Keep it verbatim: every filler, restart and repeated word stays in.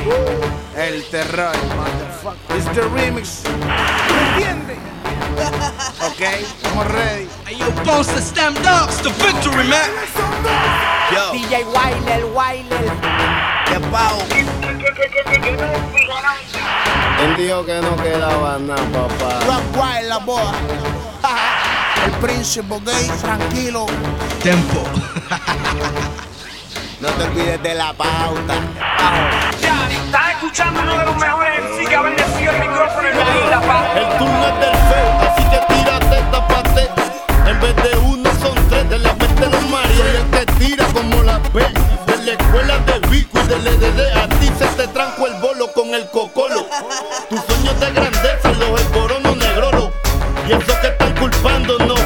El terror, motherfucker. It's the remix. ¿Entiendes? Ok, estamos ready. Hey, yo, boss, the stand up. It's the victory, man. Yo. D J Wilder, Wilder. ¿Qué pao? Él dijo que no quedaba nada, papá. Rock Wild, la boa. El príncipe gay, tranquilo. Tempo. No te olvides de la pauta. Estás escuchando uno de los mejores M C que ha bendecido el micrófono en la isla, pa. El turno es del feo, así que tírate, tapate. En vez de uno son tres, de la mente los maría. Soy el que tira como la P. De la escuela de Vico y del E D D. A ti se te tranco el bolo con el cocolo. Tus sueños de grandeza los esborono negrolo. Y eso que están culpándonos